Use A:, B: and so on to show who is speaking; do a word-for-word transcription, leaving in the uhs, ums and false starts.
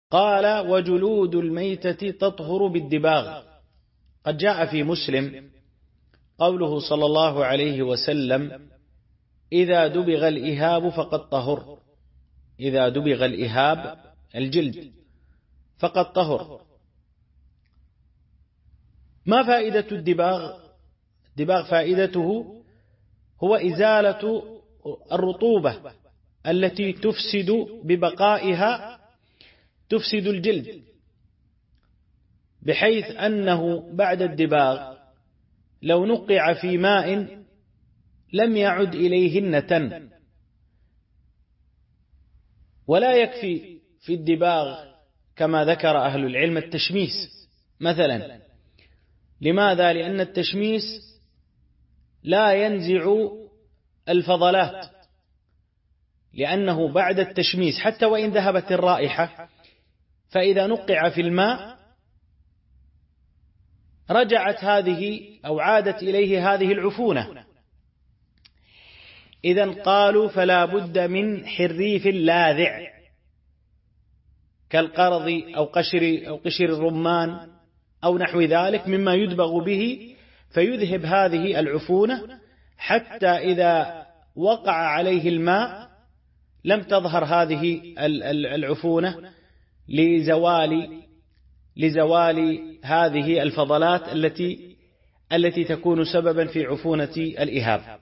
A: قال: وجلود الميتة تطهر بالدباغ. قد جاء في مسلم قوله صلى الله عليه وسلم: إذا دبغ الإهاب فقد طهر. إذا دبغ الإهاب الجلد فقد طهر. ما فائدة الدباغ؟ الدباغ فائدته هو إزالة الرطوبة التي تفسد ببقائها تفسد الجلد، بحيث أنه بعد الدباغ لو نقع في ماء لم يعد إليه النتن. ولا يكفي في الدباغ كما ذكر أهل العلم التشميس مثلا. لماذا؟ لأن التشميس لا ينزع الفضلات، لأنه بعد التشميس حتى وإن ذهبت الرائحة فإذا نقع في الماء رجعت هذه أو عادت إليه هذه العفونة. إذن قالوا: فلا بد من حريف لاذع كالقرض أو قشر أو قشر الرمان أو نحو ذلك مما يدبغ به فيذهب هذه العفونة، حتى إذا وقع عليه الماء لم تظهر هذه العفونة لزوال لزوال هذه الفضلات التي التي تكون سببا في عفونة الإهاب.